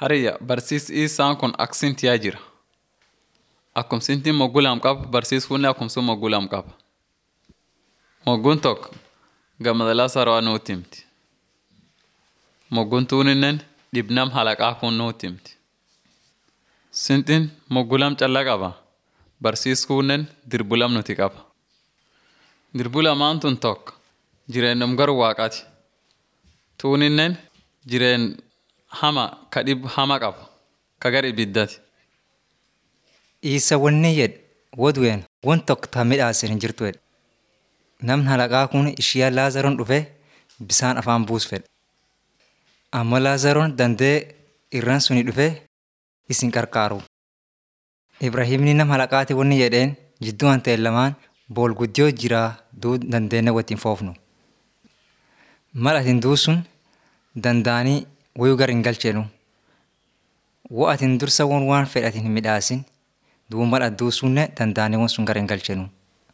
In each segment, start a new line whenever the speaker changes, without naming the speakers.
Hariyya barsiisii isaan kun aksintiyaa jira. Akkumsintiin mogguu lam qaba barsiiskuun akkumsuun mogguu lam qaba. Mogguun tokko gammadalaa sarawaa nuutti himti. Mogguun tuuninnen dhibnam halaqaa kun nuutti himti. Sintiin mogguu lam callaa qaba. Barsiiskuunnen dirbulam nuti qaba. Dirbulamaan tun tokko jireennum garuu waaqaati. Tuuninnen jireen hama ka dhib hama qaba. Ka gar ibiddati.
Isa wanni jedhe wadu'een wan tokko ta midhaasin hin jirtu jedhe. Namni halaqaa kun ishiyaa Laazaroon dhufee bisaan afaan buus fedhe. Amma Laazaroon dandee irraan suni dhufee isin qarqaaru. Ibraahimni nam halaqaati wanni jedheen jidduu an ta'e lamaan bool guddiyoo jiraa duu dandeenya waliin foofnu. Mal atin duusun danda'anii wayuu gar hin galcheenu. Wa'atin dursa waan fedhatin hin midhaasin duuba mal adduusunne danda'anii waan sun gar hin galcheenu.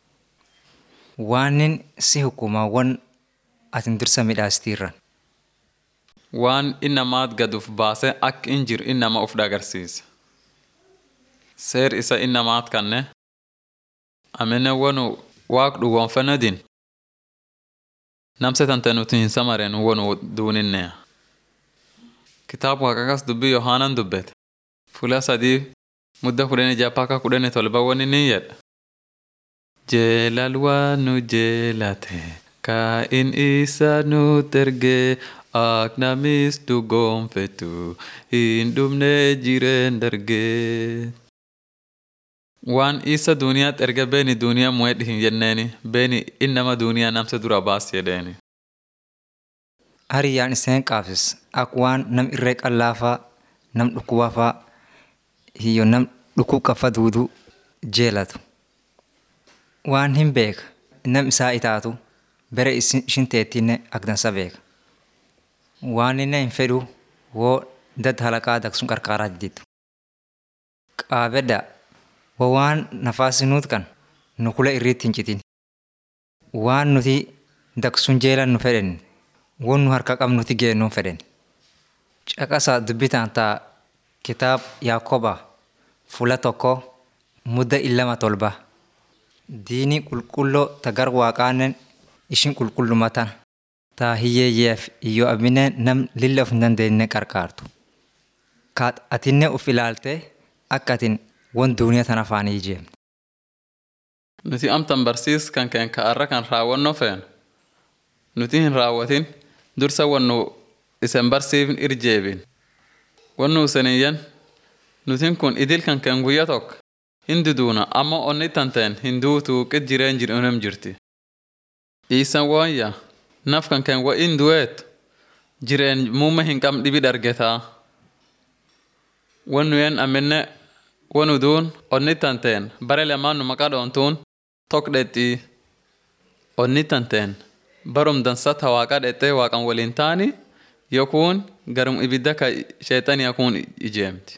Waanin si hukuma waan atin dursa midhaastiirra.
Waan innamaat gaduuf baasee akka in jiru innama of agarsiisa. Seer isa innamaat kanne amene wanu waaq dhugoonfanadin namse tante nuti hin samareen wanu duuninneya. Kitaab waaqakas dubbii Yohaanan dubbete. Fuula sadii mudda 16 wani nin jedha. Jeelal waan nu jeelate kaa'in isa nu tergee ak namis dhugoonfetu hin dhumne jireen dargee. Waan isa duuniyaat erga beeni duuniyaa mu'edhi hin jenneeni beeni innama duuniyaa namse dura baas jedheeni.
Hariyyaan iseen qaabsis ak waan nam irree qallaafaa nam dhukkubaafaa hiyyo nam dhukkub qaffa duuduu jeelatu. Waan hin beeka nam isaa itaatu bere ishin teettinne ak dansa beeka. Waan inni hin fedhu woo dad halaqaa daqsun qarqaaraa jiddiitu. Qaabedda waan nafaasi nuut kan nu kula irriitti hin citin. Waan nuti daqsun jeelan nu fedhen waan nu harka qabnuti geennuun fedhen. Caqasaa dubbitaan taa kitaab Yaaqoba fuula tokko mudda 27. Diinii qulqulloo ta gar waaqaanen ishin qulqullumatan taa hiyyeeyyeef iyyoo abineen nam lilla of hin dandeenye qarqaartu. Kaat atinne uf ilaaltee akka atin wan duuniyaa tana faanii ijeemne.
Nuti amtan barsiis kan keen ka'arra kan raawwannoo feenu. Nuti hin raawwatin dursa wannu isen barsiifin irjeebin. Wannu iseniyyan nutin kun idil kan keen guyya tokko hin duduuna amma onni tanteen hin duutuu qid jireen jireenum jirti. Isan waanya naf kan keen wa in du'eet jireen muumme hin qam dhibi dargetaa. Wannu yen amenne wanu duun onni tanteen bare lamaan nu maqaa dhoontuun tok dheexxii. Onni tanteen barum dansat hawaaqa dheexxee waaqan waliin taani yokuun garum ibidda ka sheexanii kun ijeemti.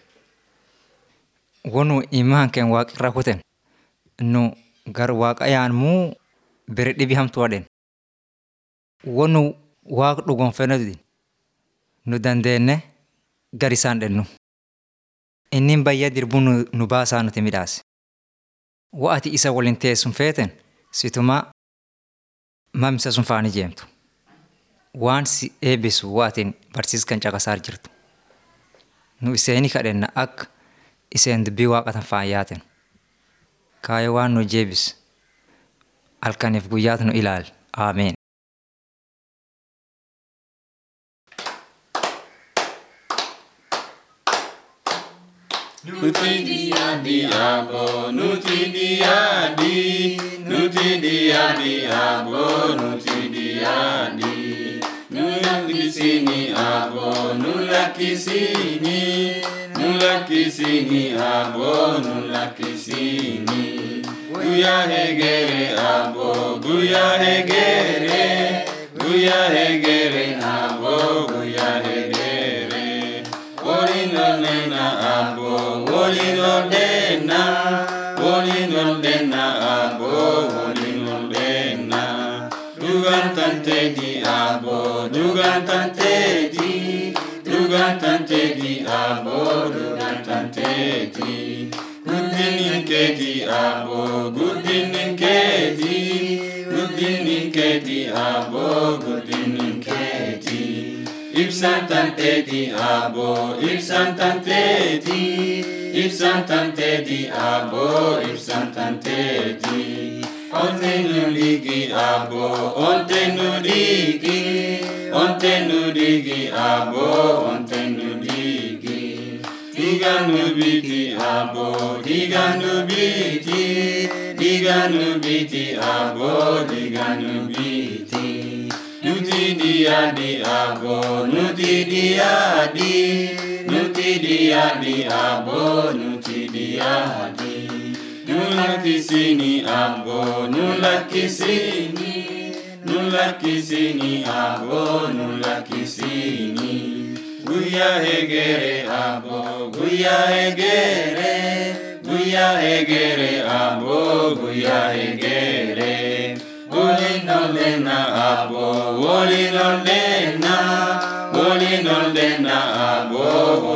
Wanu imaan keen waaqirra kuten nu gar waaqa yaan muu bere dhibi hamtu wadhen. Wanu waaq dhugonfenodin nu dandeenne gar isaan dhennu. Innin bayya dirbuun nu baasaa nuti midhaase. Wa'ati isa waliin teessum feeten situmaa mamsa sun faani jeemtu. Waan si eebbisu wa'atiin barsiiskan caqasaar jirtu. Nu iseeni kadhenna akka iseen dubbii waaqatan faayyaaten. Kaayee waan nu jeebis halkaniif guyyaatu nu ilaali. Ameen.
Nuti diabo, nuti diadi, abo, nuti diadi. Nulakisini abo, nulakisini, abo, nulakisini. Guya hegere abo, guya hegere, abo, guya hegere. Wolinolena abo, wolinolena abo, wolinolena. Dugan tante di abo, dugan tante di Dugan tanteti abo, dugan tanteti. Guddinin keti abo, guddinin keti. Guddinin keti abo, guddinin keti. Ibsan tanteti abo, ibsan tanteti. Ibsan tanteti abo, ibsan tanteti. Onte nudigi abo, onte nudigi. Onte nudigi abo, onte nudigi. Diga nubiti abo, diga nubiti. Diga nubiti abo, diga nubiti. Nuti diadi abo, nuti diadi. Nuti diadi abo, nuti diadi. Nulaki sini abo, nulaki sini. Nulaki sini abo, nulaki sini. Guya hegere abo, guya hegere. Guya hegere abo, guya hegere. Wolinolena abo, wolinolena. Wolinolena abo,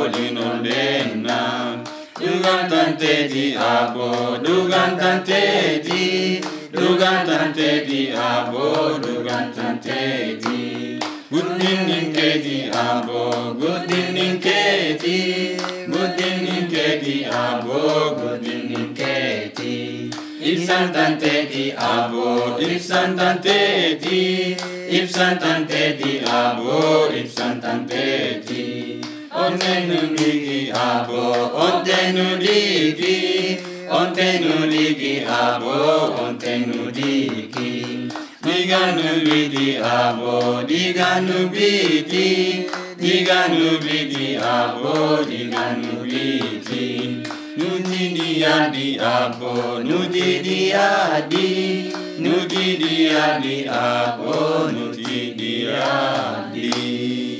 wolinolena. Dugan tanteti abo, dugan tanteti. Dugan tanteti abo, dugan tanteti. Guddinin keti abo, guddinin keti. Guddinin keti abo, guddinin keti. Ibsan tanteti abo, ibsan tanteti. Ibsan tanteti abo, ibsan tanteti. Onte nudigi abo, onte nudigi. Onte nudigi abo, onte nudigi. Diga nubiti abo, diga nubiti. Diga nubiti abo, diga nubiti. Nuti diadi abo, nuti diadi. Nuti diadi abo, nuti diadi.